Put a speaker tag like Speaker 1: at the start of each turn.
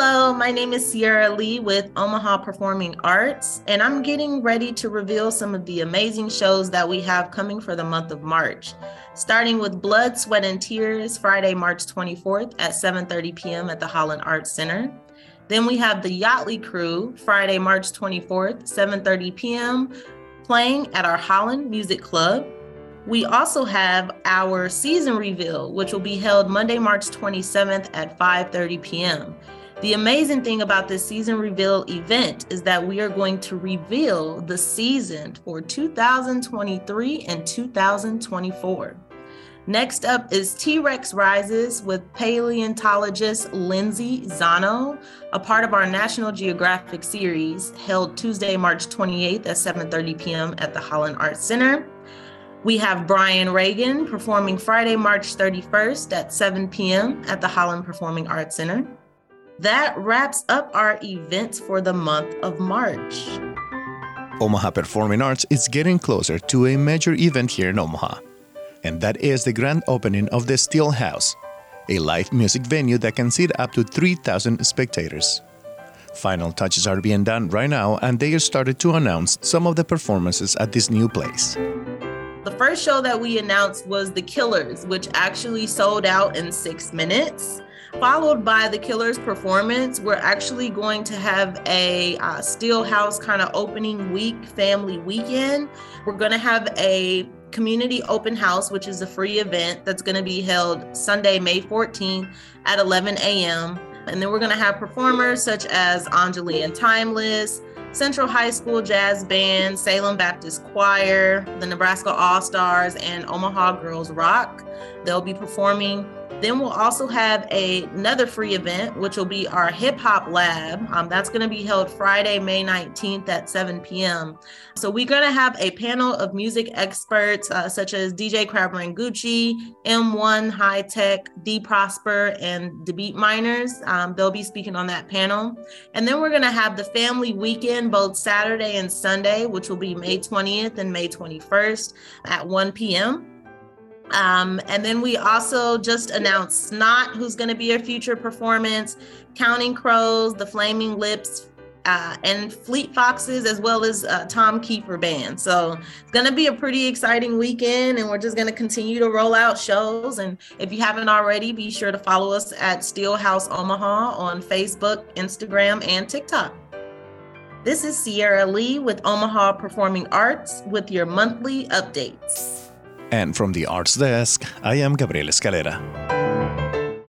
Speaker 1: Hello, my name is Sierra Lee with Omaha Performing Arts, and I'm getting ready to reveal some of the amazing shows that we have coming for the month of March. Starting with Blood, Sweat, and Tears, Friday, March 24th at 7:30 p.m. at the Holland Arts Center. Then we have the Yachtly Crew, Friday, March 24th, 7:30 p.m., playing at our Holland Music Club. We also have our season reveal, which will be held Monday, March 27th at 5:30 p.m. The amazing thing about this season reveal event is that we are going to reveal the season for 2023 and 2024. Next up is T-Rex Rises with paleontologist Lindsay Zano, a part of our National Geographic series, held Tuesday, March 28th at 7:30 p.m. at the Holland Arts Center. We have Brian Reagan performing Friday, March 31st at 7 p.m. at the Holland Performing Arts Center. That wraps up our events for the month of March.
Speaker 2: Omaha Performing Arts is getting closer to a major event here in Omaha, and that is the grand opening of the Steel House, a live music venue that can seat up to 3,000 spectators. Final touches are being done right now, and they have started to announce some of the performances at this new place.
Speaker 1: The first show that we announced was The Killers, which actually sold out in 6 minutes. Followed by The Killers performance, we're actually going to have a Steel House kind of opening week, family weekend. We're going to have a community open house, which is a free event that's going to be held Sunday, May 14th at 11 a.m. And then we're going to have performers such as Anjali and Timeless, Central High School Jazz Band, Salem Baptist Choir, the Nebraska All-Stars, and Omaha Girls Rock. They'll be performing. Then we'll also have another free event, which will be our Hip Hop Lab. That's going to be held Friday, May 19th at 7 p.m. So we're going to have a panel of music experts such as DJ Crab Rangucci, M1 High Tech, D Prosper, and the Beat Miners. They'll be speaking on that panel. And then we're going to have the family weekend, both Saturday and Sunday, which will be May 20th and May 21st at 1 p.m. And then we also just announced Snot, who's going to be a future performance, Counting Crows, the Flaming Lips, and Fleet Foxes, as well as Tom Kiefer Band. So it's going to be a pretty exciting weekend, and we're just going to continue to roll out shows. And if you haven't already, be sure to follow us at Steel House Omaha on Facebook, Instagram, and TikTok. This is Sierra Lee with Omaha Performing Arts with your monthly updates.
Speaker 2: And from the Arts Desk, I am Gabriel Escalera.